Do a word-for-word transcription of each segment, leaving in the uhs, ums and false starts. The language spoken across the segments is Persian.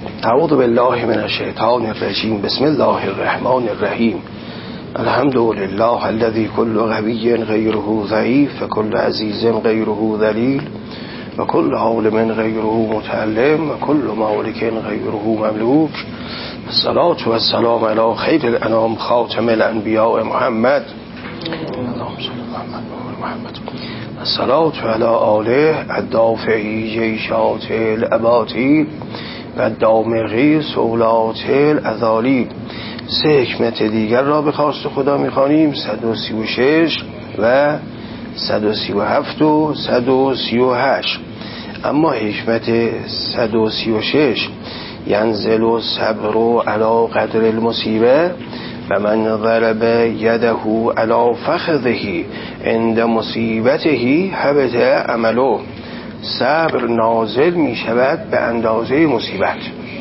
اعوذ بالله من الشیطان الرجیم. بسم الله الرحمن الرحیم. الحمد لله الذي كل قوي غيره ضعيف وكل عزيز غيره ذليل وكل عالم غيره متعلم وكل مالك غيره مملوك. الصلاة والسلام على خير الأنام خاتم الأنبياء محمد. اللهم صل على محمد. الصلاة على آله الدافعي جيشات الأباطيل و دامغی سولات الازالی. سه حکمت دیگر را به خواست خدا میخوانیم. صد و سی و شش و صد و سی و هفت و صد و سی و هشت. اما حکمت صد و سی و شش ینزل الصبر علی قدر المصیبه و من ضرب یده علی فخذه عند مصیبته حبط عمله. صبر نازل می شود به اندازه مصیبت.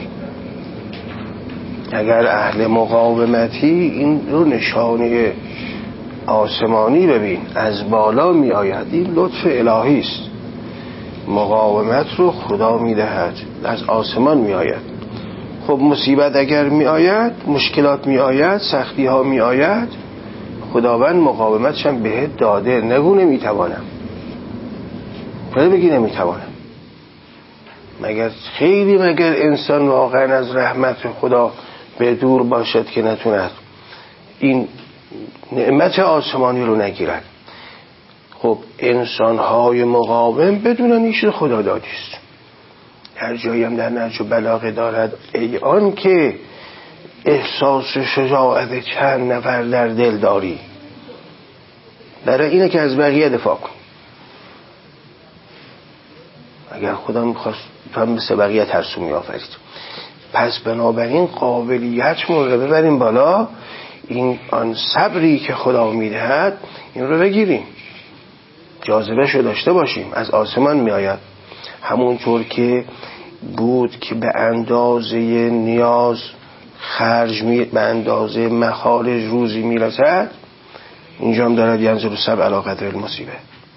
اگر اهل مقاومتی، این رو نشانه آسمانی ببین، از بالا می آید، این لطف الهی است. مقاومت رو خدا می دهد، از آسمان می آید. خب مصیبت اگر می آید، مشکلات می آید، سختی ها می آید، خداوند مقاومتش هم بهت داده. نگو نمی توانم، خدا بگی نمی توانم. مگر خیلی مگر انسان واقعا از رحمت خدا به دور باشد که نتوند این نعمت آسمانی رو نگیرد. خب انسان‌های مقاوم بدونن این چیز خدا دادی است. هر جایی هم در نهج البلاغه دارد ای آن که احساس شجاعت چند نفر در دل داری، برای اینه که از بقیه دفاع کن. اگر خدا میخواست تو هم مثل بقیه ترسو میآفرید. پس بنابراین قابلیت رو ببریم بالا. این آن صبری که خدا میدهد این رو بگیریم، جاذبه‌شو داشته باشیم. از آسمان میآید، همونطور که بود که به اندازه نیاز خرج می به اندازه مخارج روزی میرسد، اینجا هم دارد ینزل الصبر علی قدر المصیبه.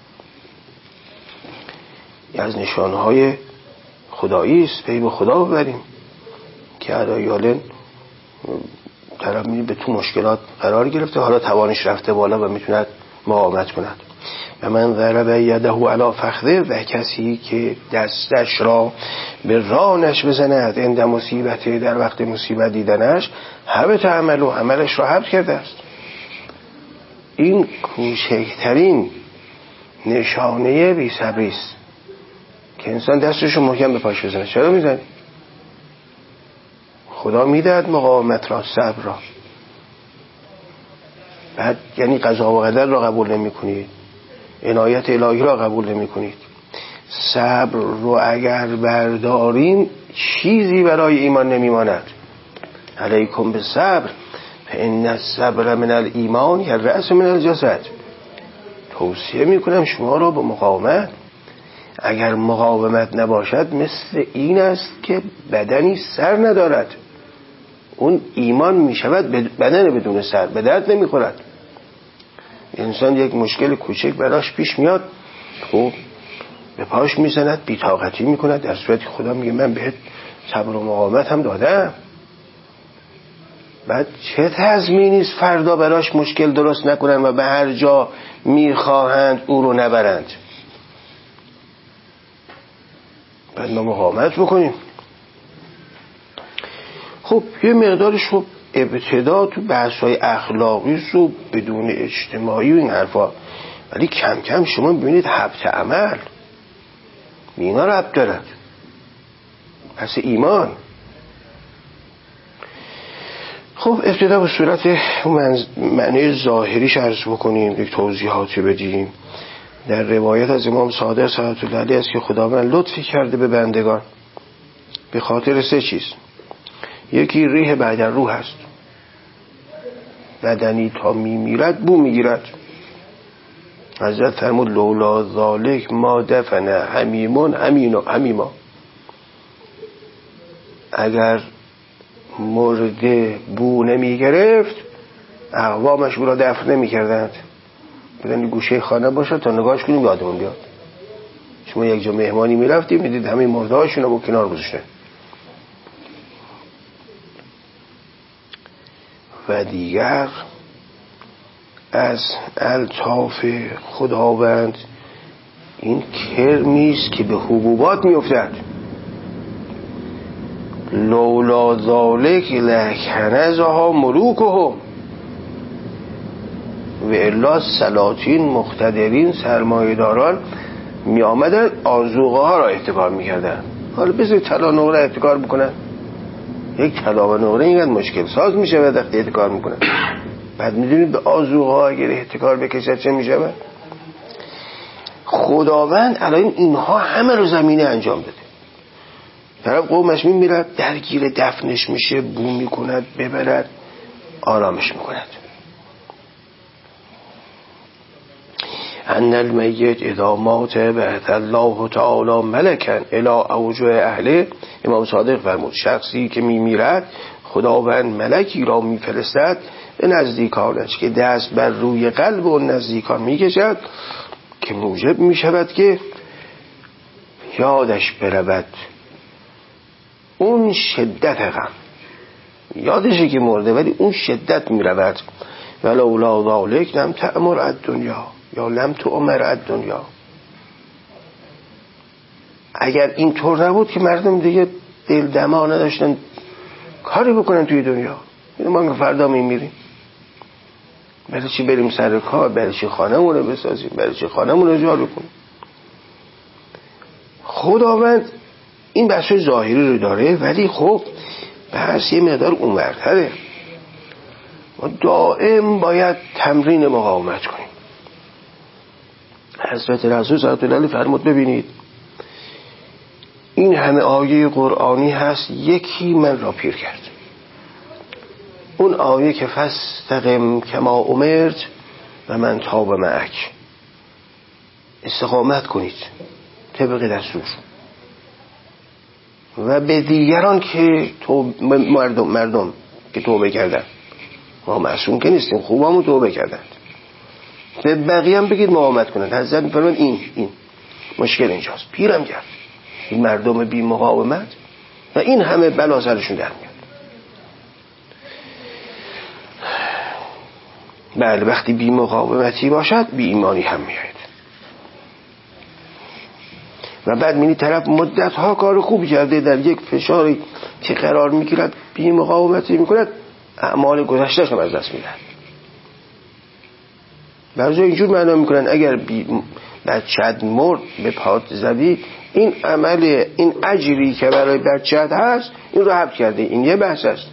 از نشانهای خدایی است. پی به خدا ببریم که علیالن طرف می به تو مشکلات قرار گرفته، حالا توانش رفته بالا و میتوند مقاومت کند. و من ضرب یده علی فخذه، و کسی که دستش را به رانش بزند عند مصیبت، در وقت مصیبت دیدنش، حبط عمله، عملش را حبط کرده است. این کوچکترین نشانه بی صبری است که انسان دستشو محکم به پاش بزنه. چرا میزنی؟ خدا میدهد مقاومت را، صبر را. بعد یعنی قضا و قدر را قبول نمی کنید، عنایت الهی را قبول نمی کنید. صبر رو اگر برداریم چیزی برای ایمان نمیماند. علیکم بالصبر فان الصبر من الایمان یا رأس من الجسد. توصیه میکنم شما را به مقاومت. اگر مقاومت نباشد مثل این است که بدنی سر ندارد. اون ایمان میشود بدن بدون سر، به درد نمیخورد. انسان یک مشکل کوچک براش پیش میاد، خب به پاش میزند، بی‌طاقتی میکند، در صورتی خدا میگه من بهت صبر و مقاومت هم دادم. بعد چه تضمینی است فردا براش مشکل درست نکنن و به هر جا میخواهند او رو نبرند؟ بعد ما مقاومت بکنیم. خب یه مقدارش خب ابتدا تو بحث‌های اخلاقی و بدون اجتماعی و این حرفا، ولی کم کم شما ببینید حبط عمل اینا رو حبط دارد. پس ایمان. خب ابتدا به صورت معنی ظاهریش عرض بکنیم، یک توضیحاتی بدیم. در روایت از امام صادق صلوات الله علیه است که خداوند لطفی کرده به بندگان به خاطر سه چیز. یکی ریح بعد روح است، بدنی تا میمیرد بو میگیرد. حضرت فرمود لولا ذالک ما دفن حمیمون همینو همیما. اگر مرده بو نمیگرفت اقوامش او را دفن نمیکردند. بدن گوشه خانه باشه تا نگاهش کنیم یادمون بیاد. شما یک جا مهمانی میرفتیم میدید همه مرده هاشون رو کنار گذاشته. و دیگر از الطاف خداوند این کرمیست که به حبوبات میافتد. لولا ذالک لکنزها ملوکهم و الا سلاطین مقتدرین سرمایه‌داران می آمدن آذوقه ها را احتکار می کردن. حالا بذارید طلا نقره احتکار بکنن. یک طلا و نقره اینقدر مشکل ساز می شود وقتی احتکار می کنن. بعد می دونید به آذوقه ها اگر احتکار بکشد چه می شود؟ خداوند الان اینها همه رو زمینه انجام داده. طرف قومش می میرد درگیر دفنش میشه، بو می کند، ببرد، آرامش می کند. ان المیت اذا مات بعث الله تعالی ملکا الی اوجه اهله. امام صادق فرمود شخصی که میمیرد خداوند ملکی را میفرستد به نزدیکانش که دست بر روی قلب و نزدیکان میکشد که موجب میشود که یادش برود اون شدت غم، یادشه که مرده ولی اون شدت میرود. ولولا ذالک لم تأمر الدنیا یا لم تؤمر الدنیا. اگر این طور نبود که مردم دیگه دل دما نداشتن کاری بکنن توی دنیا. ما که فردا میمیریم، برای چی بریم سر کار؟ برای چی خانمون رو بسازیم؟ برای چی خانمون رو جارو کنیم؟ خداوند این بحث ظاهری رو داره ولی خب بحث یه مقدار اونورتره. ما دائم باید تمرین مقاومت کنیم. حضرت رسول صلی الله علیه و فرمود ببینید این همه آیه قرآنی هست، یکی من را پیر کرد. اون آیه که فاستقم کما امرت و من تاب معک، استقامت کنید طبق دستور. و به دیگران که تو مردم مردم که توبه کردن، ما معصوم که نیستیم، خوبامو توبه کردن، به بقیه هم بگید مقاومت کنند. حضرت میفرمایند این این مشکل اینجاست، پیرم کرد این مردم بی مقاومت و این همه بلا سرشون در میاد. بله وقتی بی مقاومتی باشد بی ایمانی هم میاد. و بعد می‌بینی طرف مدت ها کار خوب کرده، در یک فشاری که قرار میگیرد بی مقاومتی میکند، اعمال گذشته‌اش هم از دست میدن. بعضی اینجور معنا میکنن اگر بچه‌ت مرد به پات زدی، این عمل این اجری که برای بچه‌ت هست این رو حبس کرده. این یه بحث است.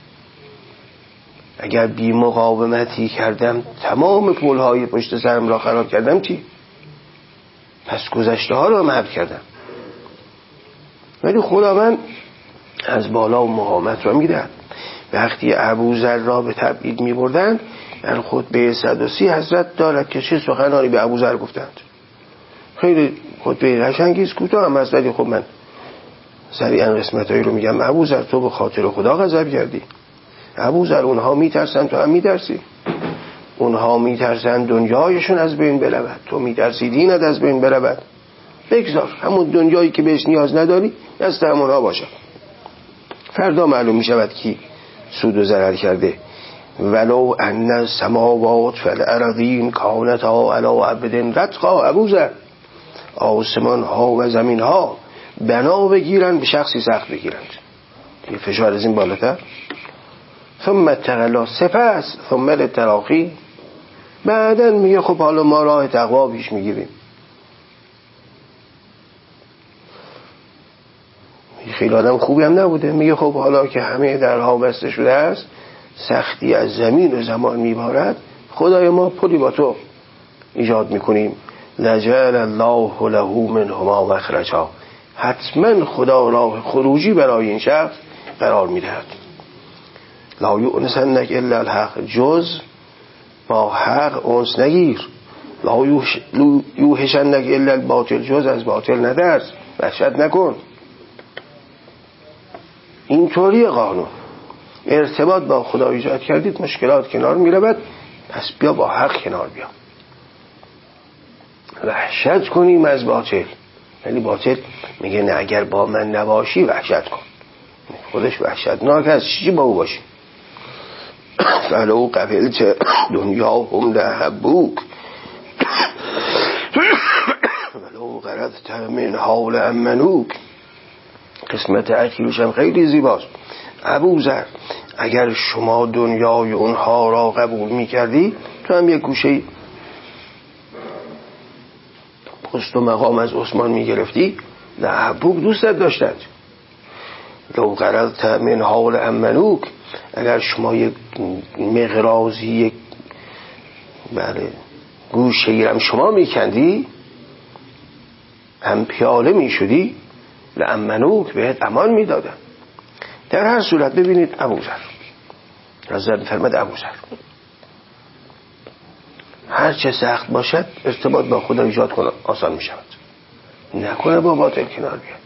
اگر بی مقاومتی کردم تمام پولهای پشت سرم را خراب کردم چی؟ پس گذشته ها رو هم حبس کردم. ولی خداوند از بالا و مقاومت را میدهد. وقتی ابوذر را به تبعید میبردند در خطبه صد و سی حضرت دارد که چه سخنانی به ابوذر گفتند. خیلی خطبه قشنگی است، کوتاه هم است ولی خب من سریعا قسمتایی رو میگم. ابوذر تو به خاطر خدا غضب کردی. ابوذر اونها میترسن تو هم میترسی. اونها میترسن دنیایشون از بین برود، تو میترسی دینت از بین برود. بگذار همون دنیایی که بهش نیاز نداری دست همونها باشه. فردا معلوم میشود کی سود و ضرر کرده. ولو ان السماوات والارضین کانتا علی عبد رتقا. ابوذر آسمان ها و زمین ها بنا بگیرن به شخصی سخت بگیرند. یه فشار از این بالاتر. ثم التقلا سپس ثم التراخی. بعدن میگه خب حالا ما راه تقوا پیش میگیریم. خیلی آدم خوبی هم نبوده. میگه خب حالا که همه درها بسته شده است، سختی از زمین و زمان میبارد، خدای ما پلی با تو ایجاد میکنیم. لجعل الله له منهما مخرجا. حتما خدا راه خروجی برای این شخص قرار میدهد. لا یؤنسنک الا الحق. جز با حق انس نگیر. لا یوحشنک الا الباطل. جز از باطل ندرس، وحشت نکن. اینطوری قانون. ارتباط با خدا ایجاد کردید، مشکلات کنار میرود، پس بیا با حق کنار بیا. وحشت کنیم از باطل. یعنی باطل میگه نه اگر با من نباشی وحشت کن. خودش وحشتناک است، چی با او باشی. فلو قبلت دنیاهم لحبوک ولو غرضت من حال امنوک. قسمت اخیرش هم خیلی زیباست. ابوذر اگر شما دنیای اونها را قبول میکردی، تو هم یک گوشه پست و مقام از عثمان میگرفتی، لحبوک دوستت داشتند. لو غرضت من حال امنوک اگر شما یک مغرازی، یک بله گوشه ای هم شما میکندی، هم پیاله میشدی، لامنوک بهت امان میدادن. در هر صورت ببینید ابوذر حضرت فرمود ابوذر هر چه سخت باشد ارتباط با خدا ایجاد کنه آسان می شود. نکنه با باطل کنار بیاد.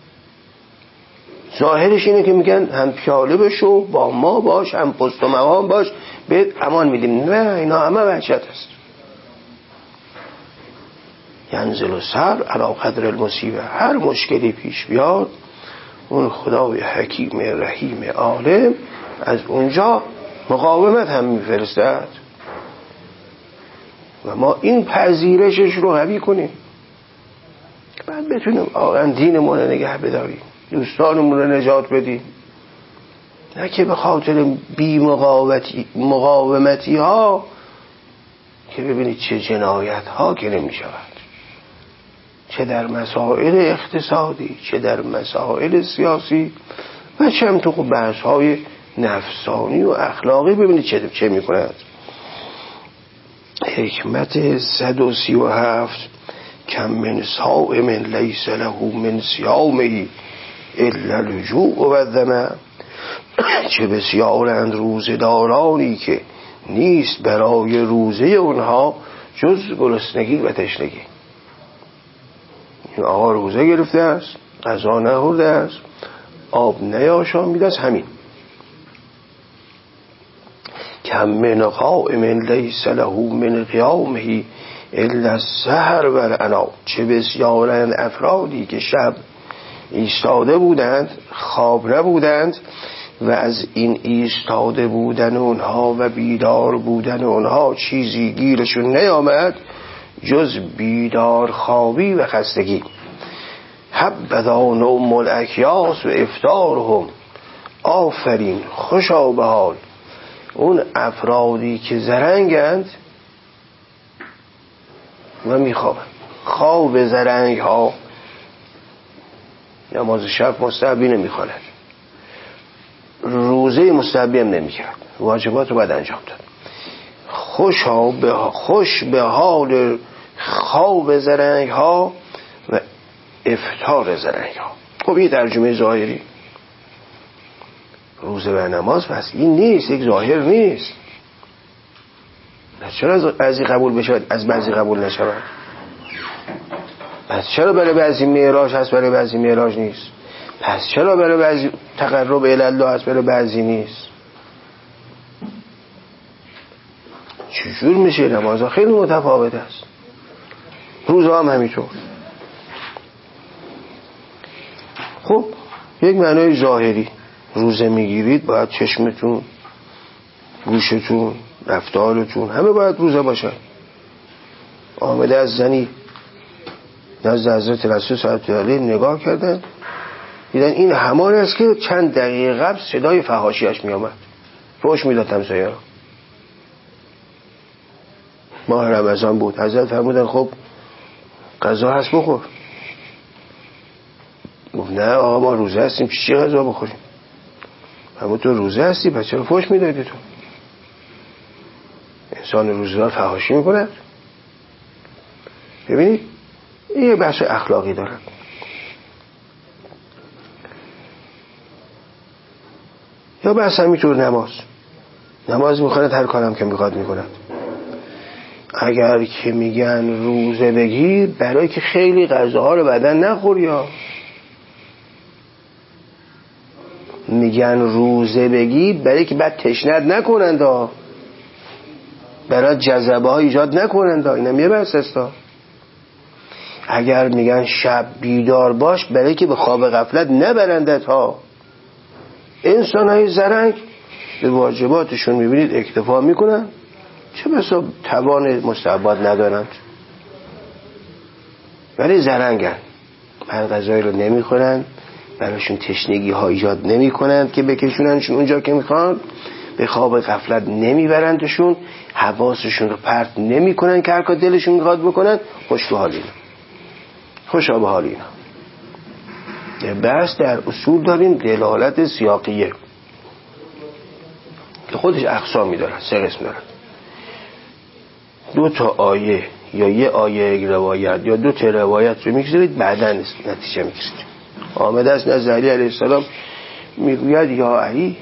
ظاهرش اینه که میگن هم پیاله بشو، با ما باش، هم پست و مقام باش، بهت امان میدیم. نه، اینا همه وحشت است. ینزل و سر علی قدر المصیبه. هر مشکلی پیش بیاد اون خدای حکیم رحیم عالم از اونجا مقاومت هم میفرستد و ما این پذیرشش رو قوی کنیم، بعد بتونیم واقعا دینمون رو نگه بداریم، دوستانمون رو نجات بدیم. نه که به خاطر بی مقاومتی مقاومتی ها که ببینید چه جنایت ها که نمی شود، چه در مسائل اقتصادی، چه در مسائل سیاسی و چه هم تو بحث های نفسانی و اخلاقی. ببینید چه چه می کند. حکمت صد و سی و هفت کم من صائم لیس له من صیامه الا الجوع و الظمأ. چه بسیارند روزدارانی که نیست برای روزه اونها جز گرسنگی و تشنگی. این آقا روزه گرفته است، غذا نخورده است، آب نیاشامیده است، همین. کم من قائم لیس له من قیامه الا السحر و العناء. چه بسیارند افرادی که شب ایستاده بودند، خواب نبودند و از این ایستاده بودن اونها و بیدار بودن اونها چیزی گیرشون نیامد جز بیدار خوابی و خستگی. حبذا نوم الاکیاس و افطارهم. آفرین، خوشا به حال اون افرادی که زرنگند و میخوابند. خواب زرنگ ها نماز شب مستحبی نمیخواند، روزه مستحبی هم نمیکرد، واجبات رو باید انجام داد. خوشا به خوش به حال خواب زرنگ ها و افطار زرنگ ها. خب این ترجمه ظاهری. روزه و نماز پس این نیست، یک ظاهر نیست. چرا از بعضی قبول بشود از بعضی قبول نشود؟ پس چرا برای بعضی معراج هست برای بعضی معراج نیست؟ پس چرا برای بعضی تقرب الی الله هست برای بعضی نیست؟ چجور میشه؟ نمازها خیلی متفاوت است، روزها هم همینطور. خب یک معنای ظاهری، روزه میگیرید باید چشمتون، گوشتون، رفتارتون همه باید روزه باشه. آمده از زنی نزد حضرت رسول صلی الله علیه و آله نگاه کردن، دیدن این همان است که چند دقیقه قبل صدای فحاشیش می آمد، فحش میداد همسایه را. ماه رمضان بود، حضرت فرمودن خب غذا هست بخور. گفت نه آقا ما روزه هستیم، چی غذا بخوریم؟ اما تو روزه هستی پس چرا فحش میدادی؟ تو انسان روزدار فحاشی میکند؟ ببینید این یه بحث اخلاقی دارن. یا بحث همینطور نماز نماز میخواند، هر کارم که میخواد میکند. اگر که میگن روزه بگیر برای که خیلی غذاها رو بدن نخور، یا میگن روزه بگیر برای که بعد تشنت نکنند، برای جذبه ها ایجاد نکنند. اینم یه بحث است. اگر میگن شب بیدار باش برای که به خواب غفلت نبرندت ها. انسان های زرنگ به واجباتشون میبینید اکتفا میکنن، چه بسا توان مستحبات ندارند، ولی زرنگن، هر غذایی رو نمیخورن، براشون تشنگی ها ایجاد نمی کنند که بکشوننشون اونجا که میخوان، به خواب غفلت نمیبرندشون، حواسشون رو پرت نمی کنن که هر کار دلشون میخواد بکنن. خوش به حال اینا، خوشا به حال اینا. بس در اصول داریم دلالت سیاقیه که خودش اقسام می‌دارن، سه قسم دارن. دو تا آیه یا یه آیه یک روایت یا دو تا روایت رو می‌گذارید، بعداً نتیجه می‌گیرید. آمده است نزد علی علیه السلام میگوید یا علی،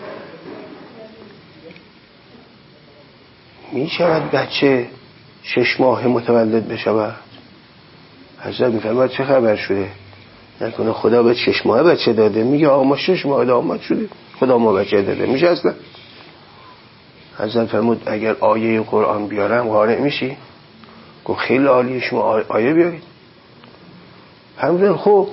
میشود بچه شش ماه متولد بشود؟ حضرت میفرماید چه خبر شده؟ نکنه خدا به شش ماه بچه داده؟ میگه آقا ما شش ماه داماد شدیم، خدا ما بچه داده. میشه اصلا؟ حضرت فرمود اگر آیه قرآن بیارم قانع میشی؟ گفت خیلی عالیه، شما آیه بیارید. فرمودن خب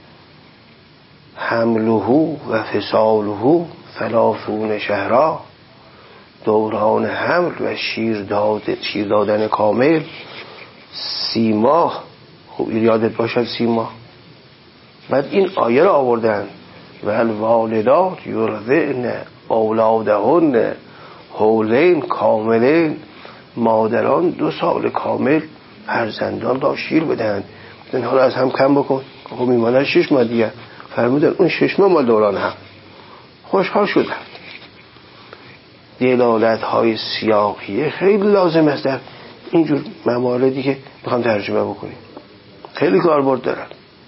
حمله و فصاله ثلاثون شهرا، دوران حمل و شیر داد شیر دادن کامل سی ماه. خب یادت باشد سی ماه. بعد این آیه رو آوردن و الوالدات یرضعن اولادهن حولین کاملین، مادران دو سال کامل فرزندان را شیر بدن. گفتن حالا از هم کم بکن. خب میمانه شش ماه دیگه. فرمودن اون شش ماه مال دوران هم. خوشحال شدن. دلالت های سیاقیه خیلی لازم است در اینجور مواردی که میخوام ترجمه بکنیم، خیلی کاربرد دارن.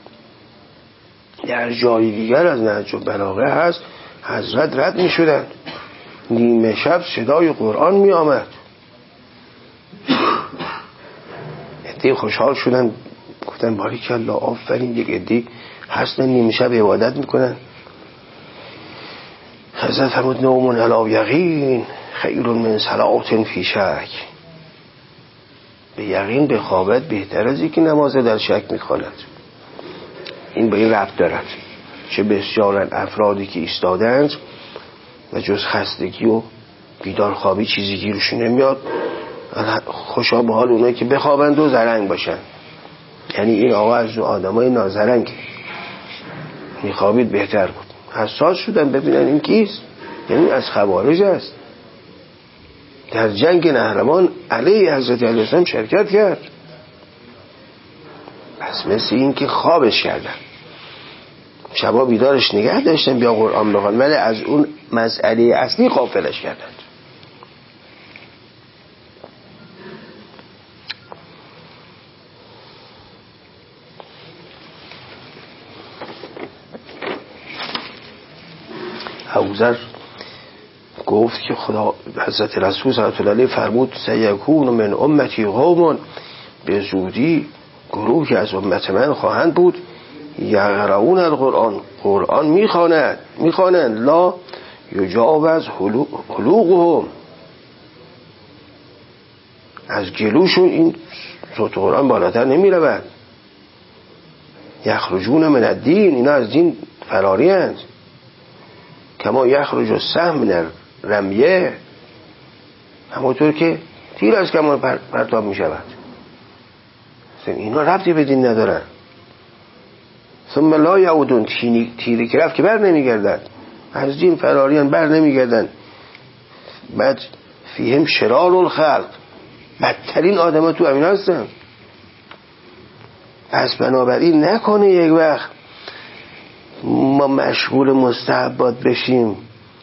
در جای دیگر از نهج البلاغه هست حضرت رد می شدن، نیمه شب صدای قرآن می آمد، عده خوشحال شدن، گفتن باریکالله آفرین، یک عده هستن نیمه شب عبادت میکنن. حضرت فرمود نوم علی یقین خیر من صلاة فی شک، به یقین به خوابت بهتر از اینکه نماز در شک میخواند. این به این ربط دارد. چه بسیارن افرادی که ایستادند و جز خستگی و بیدار خوابی چیزی گیرشون نمیاد، خوشا به حال اونایی که بخوابند و زرنگ باشن. یعنی این آقا از آدمای نازرنگ میخوابید بهتر بود. حساس شدن ببینن این کیست، یعنی از خوارج است. در جنگ نهروان علیه حضرت علیه السلام شرکت کرد. پس مثل این که خوابش کردن، شبا بیدارش نگه داشتن بیا قرآن بخوان، ولی از اون مسئله اصلی غافلش کردند. ابوذر گفت که خدا حضرت رسول صلی الله علیه فرمود سیکون من امتی قوم، به زودی گروهی از امت من خواهند بود یقرؤون القرآن، قرآن میخوانند میخوانند لا یجاوز حلوقهم، از گلوشون این صوت قرآن بالاتر نمیرود. یخرجون من الدین، اینا از دین فراری هستند. کما یخرج السهم من الرمیه، همونطور که تیر از کمان پرتاب می شود. اینا ربطی به دین ندارن. ثم لا یعودون، تیری که رفت که بر نمی گردن، از دین فراریان بر نمی گردن. بعد فیهم شرار الخلق، بدترین آدم ها تو امین هستن. پس بنابراین نکنه یک وقت ما مشغول مستحبات بشیم،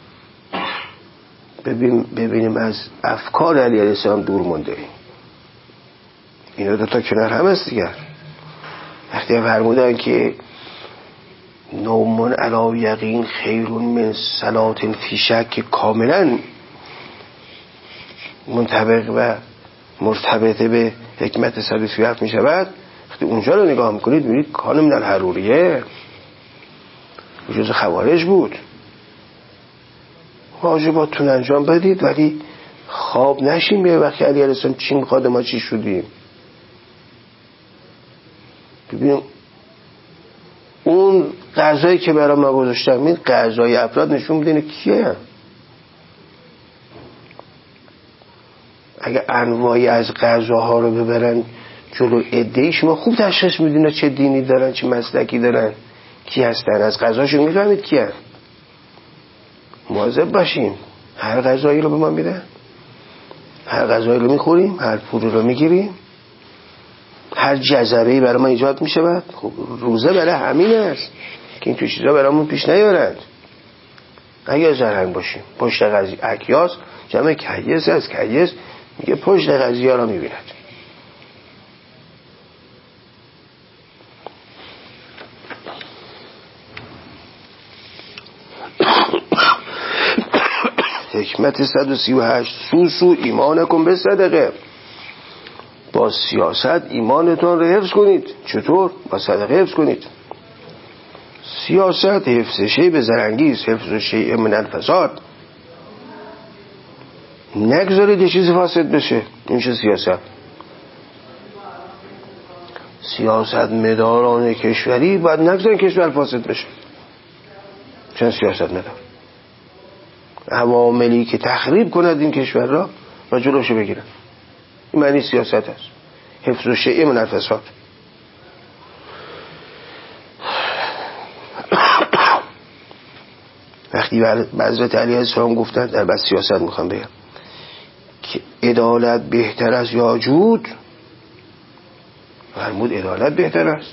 ببین ببینیم از افکار علی علیه السلام دور مونده. اینا دو تا کنار هم است دیگر. وقتی فرمودن که نوم علی یقین خیر من صلاة فی شک، که کاملا منطبق و مرتبط به حکمت صد و سی و هفت می شود، وقتی اونجا رو نگاه میکنید میبینید کان من الحروریه جز خوارج بود. واجباتون انجام بدید ولی خواب نشیم به وقتی علی علیه السلام چی میخواد ما چی شدیم. ببینیم اون قضایی که برای ما گذاشتم، این قضای افراد نشون میده کیه. اگه انواعی از غذاها رو ببرن جلو عده‌ای، شما خوب تشخیص میدین چه دینی دارن، چه مسلکی دارن، کی هستن، از غذاشون میفهمید کیه. مواظب باشیم. هر غذایی رو به ما میدن، هر غذایی رو میخوریم، هر پولی رو میگیریم، هر جذبه‌ای برای ما ایجاد میشه. خب روزه برای همین است که این تو چیزا برامون پیش نیارند. اگه زرهنگ باشیم پشت قضیه، اکیاس جمع کیس از کیس میگه پشت قضیه ها را میبیند. حکمت صد و سی و هشت سوسو ایمانکم به صدقه. با سیاست ایمانتون رو حفظ کنید. چطور؟ با صدقه حفظ کنید. سیاست حفظ شیء به زرنگیست، حفظ شیء من الفساد. نگذارید یه چیز فاسد بشه. این چه سیاست؟ سیاست مداران کشوری باید نگذارید کشور فاسد بشه. چون سیاست مدار عواملی که تخریب کند این کشور را و جلوشو بگیرن. این معنی سیاست است. حفظ شیء من الفساد. وقتی به حضرت علی علیه السلام گفتن در بس سیاست میخوام بگم که عدالت بهتر است یا جود، فرمود عدالت بهتر است.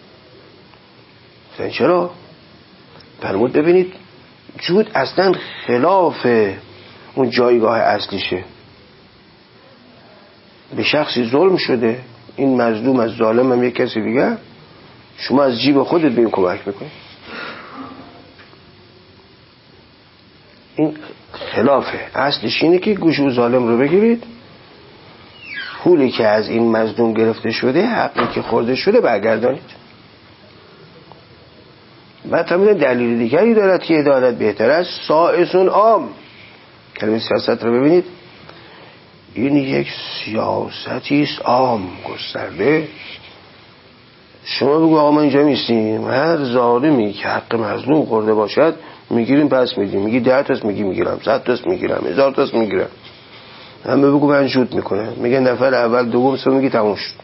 گفتن چرا؟ فرمود ببینید جود اصلا خلاف اون جایگاه اصلیشه. به شخصی ظلم شده، این مظلوم از ظالم هم یک کسی دیگه، شما از جیب خودت به این کمک میکنی. این خلافه. اصلش اینه که گوش و ظالم رو بگیرید، پولی که از این مظلوم گرفته شده، حقی که خورده شده برگردانید. بعد هم دلیل دیگری دارد که عدالت بهتر است. سائسون عام. کلمه سیاست رو ببینید، این یک سیاستی است عام گسترده. شما بگو آقا ما اینجا میستیم، هر ظالمی که حق مظلوم خورده باشد میگیریم پس میدیم. میگی ده تاست میگی میگیرم، صد تاست میگیرم، هزار تاست میگیرم. همه بگو من جود میکنه. میگه نفر اول دوم سوم میگی تموم شد.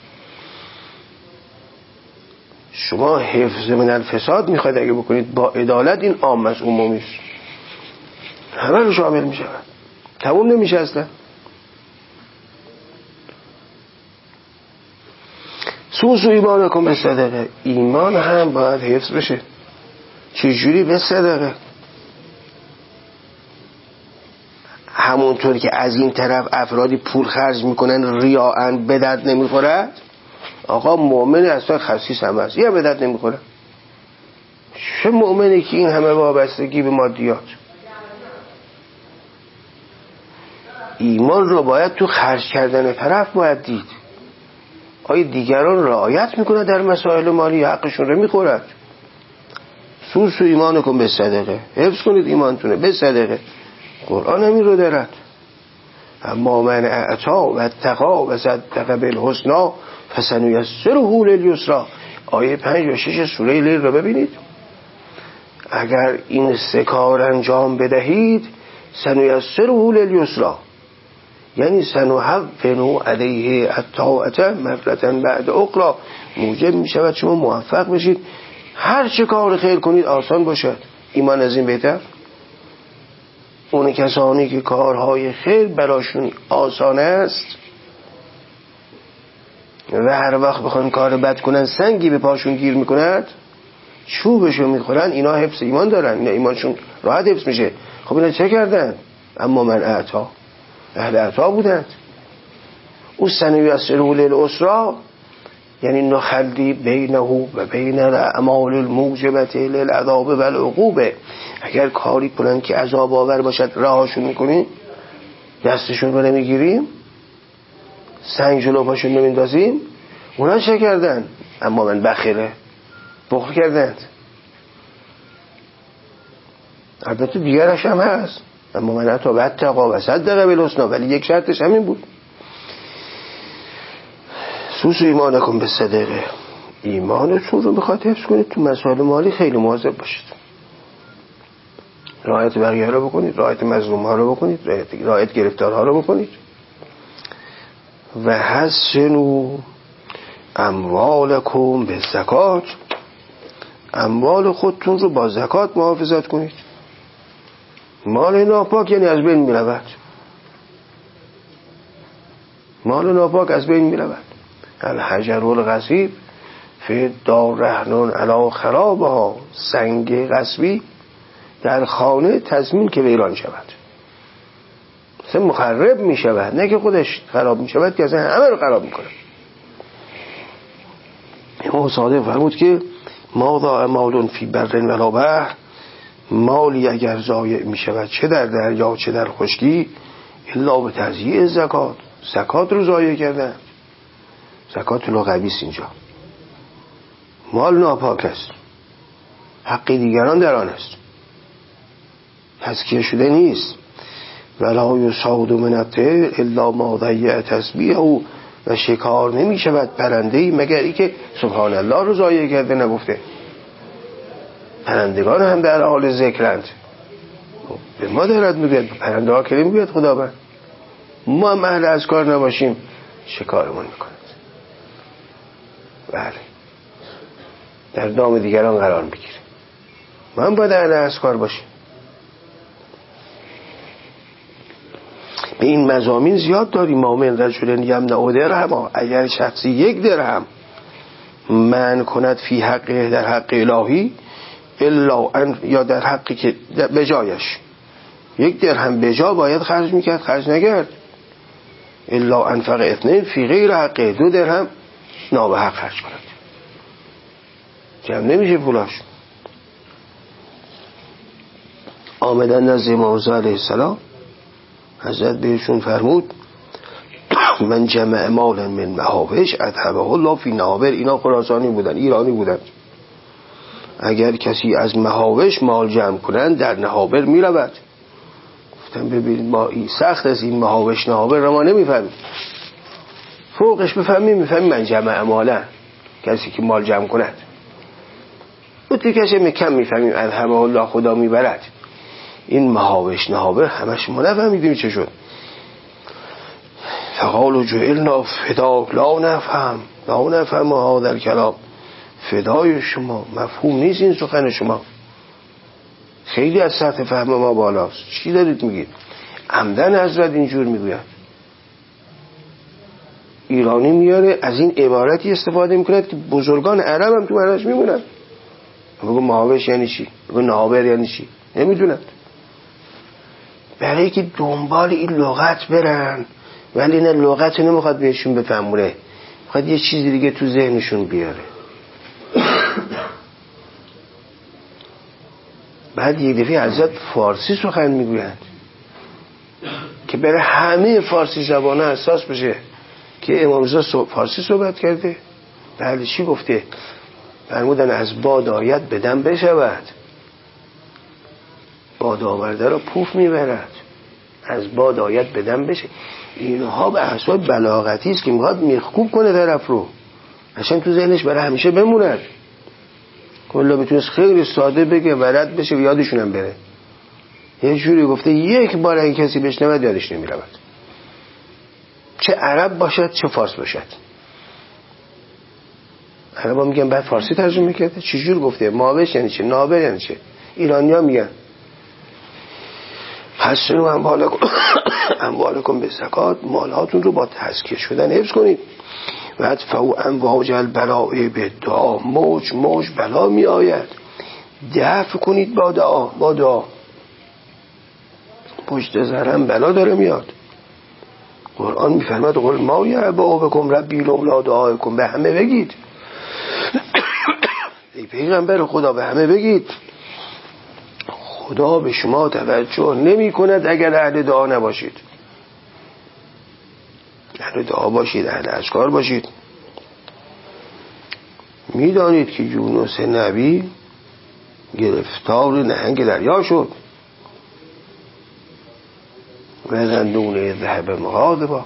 شما حفظ من الفساد میخواید اگه بکنید با عدالت، این عام است، عمومی است، همه رو شامل میشه، تموم نمیشه اصلا. سوسو ایمانکم به صدقه. ایمان هم باید حفظ بشه. چجوری؟ به صدقه. همونطور که از این طرف افرادی پول خرج میکنن ریاءن، به درد نمیخورد. آقا مؤمن اصلا خسیس هم هست، یه به درد نمیخوره. چه مؤمنی که این همه وابستگی به مادیات. ایمان رو باید تو خرج کردن طرف باید دید. آیا دیگران رعایت میکنه در مسائل مالی، حقشون رو میخورد؟ سوسو ایمانکم به صدقه. حفظ کنید ایمانتونه به صدقه. قرآن همین رو دارد. اما من اعطا و اتقا و صدق بالحسنا فسنیسره للیسرا. آیه پنج و شش سوره لیل رو ببینید. اگر این سه کار انجام بدهید سنیسره للیسرا، یعنی سنحفنو علیه الطاعت مرة بعد اخرى. موجب می شود شما موفق بشید هر چه کار خیر کنید آسان باشد. ایمان از این بهتر؟ اون کسانی که کارهای خیر براشون آسان است و هر وقت بخوان کار بد کنن سنگی به پاشون گیر میکند، چوبشو میخورن، اینا حفظ ایمان دارن، اینا ایمانشون راحت حفظ میشه. خب اینا چه کردن؟ اما من اعطا، اهل اعطا بودند. او سنیسره للعسری، یعنی نخلی بینه و بین الاعمال الموجبه للعذاب و العقوبه. اگر کاری کنن که عذاب آور باشد راهشون میکنیم، دستشون رو نمیگیریم، سنگ جلو پاشون نمیندازیم. اونا چه کردن؟ اما من بخیره، بخل کردند. البته دیگرش هم هست، اما من حتی بعد تقا و صدق بالحسنی، ولی یک شرطش همین بود. سوسو ایمانکم به صدقه. ایمانتون رو بخواد حفظ کنید تو مسائل مالی خیلی مواظب باشید. رعایت بقیه رو بکنید، رعایت مظلوم ها رو بکنید، رعایت گرفتار ها رو بکنید. و حسنوا اموالکم به زکات، اموال خودتون رو با زکات محافظت کنید. مال ناپاک یعنی از بین می رود، مال ناپاک از بین می رود. الحجر الغصیب فی دار رهنون علی خرابها، سنگ غصبی در خانه تضمین که ویران شود، مثلا مخرب می شود، نه که خودش خراب می شود که اصلا همه رو خراب می کنه. امام صادق فرمود که ما ضاع مال فی بر ولا بحر، مالی اگر ضایع می شود چه در دریا چه در خشکی، الا به تضییع زکات، زکات رو ضایع کردن. زکات لغوی است، اینجا مال ناپاک است، حق دیگران در آن است، تزکیه شده نیست. ولا یصاد من الطیر الا ما ضیع تسبیحه، و شکار نمی شود پرنده‌ای مگر ای که سبحان الله رو ضایع کرده نگفته. پرندگان هم در حال ذکرند، به ما دارد میگوید، پرنده ها که نمیگوید خداوند. ما هم اهل اذکار نباشیم شکارمون میکند. بله، در دام دیگران قرار میگیریم. ما هم باید اهل اذکار باشیم. به این مضامین زیاد داریم. مؤمن رجل یمنع درهم، اگر شخصی یک درهم من کند فی حقه، در حق الهی، الا ان، یا در حقی که به جایش یک درهم به جا باید خرج میکرد خرج نکرد، الا انفق اثنین فی غیر حقه، دو درهم نابحق خرج کند، جمع نمیشه پولاش. آمدن نزد امام رضا علیه السلام، حضرت بهشون فرمود من جمع مالا من محابش اذهبه الله فی نهابر. اینا خراسانی بودن، ایرانی بودن. اگر کسی از محابش مال جمع کنند در نهابر می رود. گفتم ببینید ما این سخت است، این محابش نهابر را ما نمیفهمیم، فوقش بفهمیم میفهمیم من جمع مالا، کسی که مال جمع کند. بودی کسی میکم میفهمیم اذهبه الله، خدا میبرد. این محابش نهابر همش ما نفهمیدیم چه شد. فقالوا جعلنا فداک لا نفهم لا نفهم هذا الكلام، فدای شما، مفهوم نیست این سخن شما، خیلی از سطح فهم ما بالاست، چی دارید میگید؟ عمدن حضرت اینجور میگوید. ایرانی میاره از این عبارتی استفاده میکند که بزرگان عرب هم تو معناش میمونن. بگو محابش یعنی چی؟ بگو نهابر یعنی چی؟ نمیدونند. برای که دنبال این لغت برن، ولی این لغت نمیخواد بهشون بفهمونه، میخواد یه چیز دیگه تو ذهنشون بیاره. بعد یک دفعه حضرت فارسی سخن میگویند که برای همه فارسی زبانه اساس بشه که امام رضا فارسی صحبت کرده. بله، چی گفته؟ فرمودن از باد آید بدم بشود، باد آورده را پوف میبرد، از باد آید بدم بشه. اینها به اساس بلاغتی است که میخواد میخکوب کنه طرف رو، عشان تو ذهنش برای همیشه بموند. کلا میتونست خیلی ساده بگه ورد بشه و یادشونم بره. یه جوری گفته یک بار این کسی بشنود یادش نمیرود، چه عرب باشد چه فارس باشد. عربا میگن بعد فارسی ترجمه کرده. چه جور گفته؟ ماوش یعنی چه؟ نابر یعنی چه؟ ایرانی‌ها میگن حسنوا اموالکم اموالکم به زکات، مالاتون رو با تزکیه شدن حفظ کنید. و ادفعوا امواج البلاء بالدعا، موج موج بلا می آید، دفع کنید با دعا. با دعا پشت سرم بلا داره میاد. قرآن میفرماد قل ما یعبأ بکم ربی لولا دعاءکم، به همه بگید ای پیغمبر خدا به همه بگید خدا به شما توجه نمی کند اگر اهل دعا نباشید. اهل دعا باشید، اهل اذکار باشید. میدانید که یونس نبی گرفتار نهنگ دریا شد و زندون ذهب مغاضبا،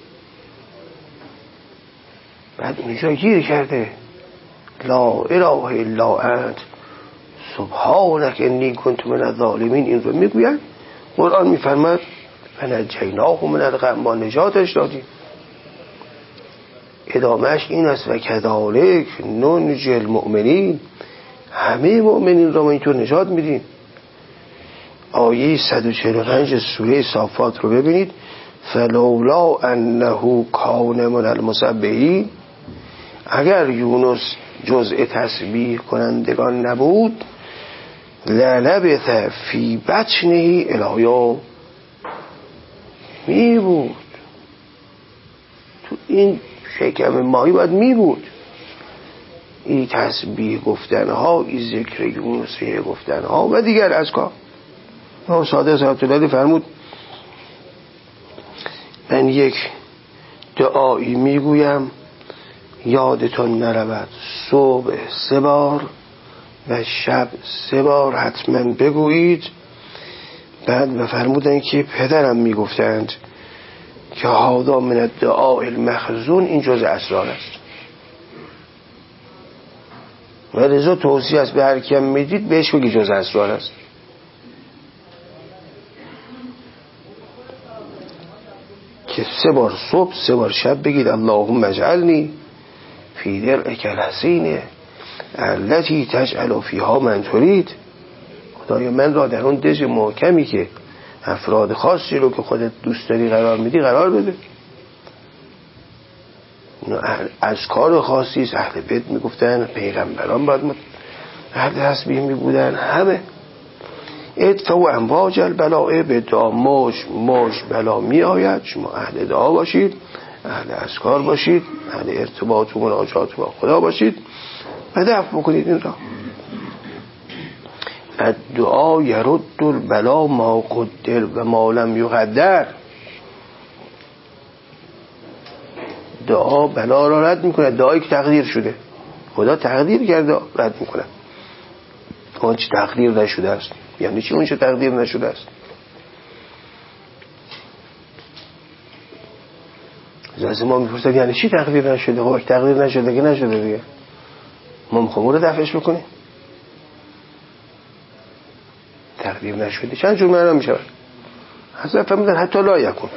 بعد اونجا گیر کرده لا اله الا انت سبحانک انی کنت من الظالمین. این رو میگوید. قرآن میفرماد فنجیناه من الغم، ما نجاتش دادیم. ادامهش این است و کذالک ننجی المؤمنین، همه مؤمنین را ما اینطور نجات میدیم. آیه صد و چهل و پنج سوره صافات رو ببینید، فلولا انه کان من المسبحین، اگر یونس جزء تسبیح کنندگان نبود، للبث فی بطنه الی یوم، می بود تو این شکم ماهی باید می بود. این تسبیح گفتنها، این ذکر یونسیه گفتنها و دیگر از کار. ساده ساعتالله فرمود من یک دعایی میگویم یادتون نرود، صبح سه بار و شب سه بار حتما بگویید. بعد بفرمودن که پدرم میگفتند که هذا من الدعاء المخزون، این جز اسرار است و لذا توصیه است به هر کیم میدید بهش بگی جز اسرار است. که سه بار صبح سه بار شب بگید اللهم اجعلنی فی درعک الحصین التی تجعل فیها من ترید، خدایا من را در اون دژ محکمی که افراد خاصی رو که خودت دوست داری قرار میدی قرار بده. از کار خاصی است. اهل بیت میگفتن پیغمبران باید اهل تسبیح میبودن. همه ادفع و امواج البلاء به دعا، موج موج بلا می آید، شما اهل دعا باشید، اهل اذکار باشید، اهل ارتباط و مناجات با خدا باشید و دفع بکنید این را. الدعا یرد البلا ما قدر و ما لم یقدر، دعا بلا را رد میکنه. دعایی که تقدیر شده، خدا تقدیر کرده رد میکنه. اون چه تقدیر نشده است، یعنی چی اون چه تقدیر نشده است؟ از ما میپرسد یعنی چی تقدیر نشده؟ خب تقدیر نشده که نشده دیگه، ما میخوام رو دفعش بکنیم. تقدیر نشده چند جور معنا میشود؟ حضرت فرمودن حتی لا یکون،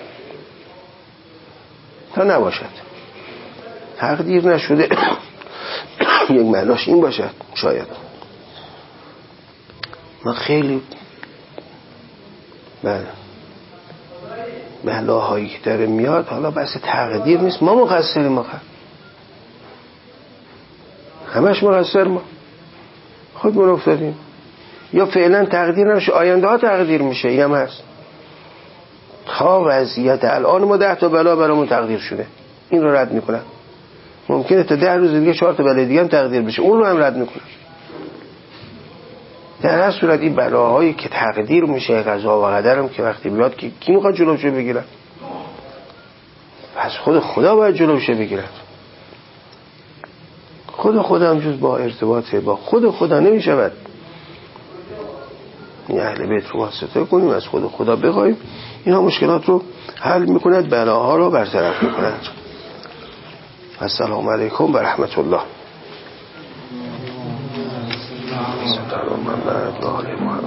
تا نباشد. تقدیر نشده یک معناش این باشد شاید. ما خیلی بله بلاهایی که داره میاد، حالا بس تقدیر نیست، ما مقصریم، ما همش مقصر، ما خودمون افتادیم. یا فعلا تقدیر نمیشه، آینده ها تقدیر میشه. این هم هست. تا وضعیت الان ما ده تا بلا برامون تقدیر شده، این رو رد میکنن. ممکنه تا ده روز دیگه چهار تا بلا دیگه هم تقدیر بشه، اون رو هم رد میکنن. در هر صورت این بلاهایی که تقدیر میشه، قضا و قدرم که وقتی بیاد که کی میخواد جلوشو بگیره؟ پس خود خدا باید جلوشو بگیره. خود خدا هم جز با ارتباط با خود خدا نمیشود. این اهل بیت رو واسطه کنیم، از خود خدا بخوایم، اینا مشکلات رو حل میکند، بلاها رو برطرف میکند. السلام علیکم و رحمت الله.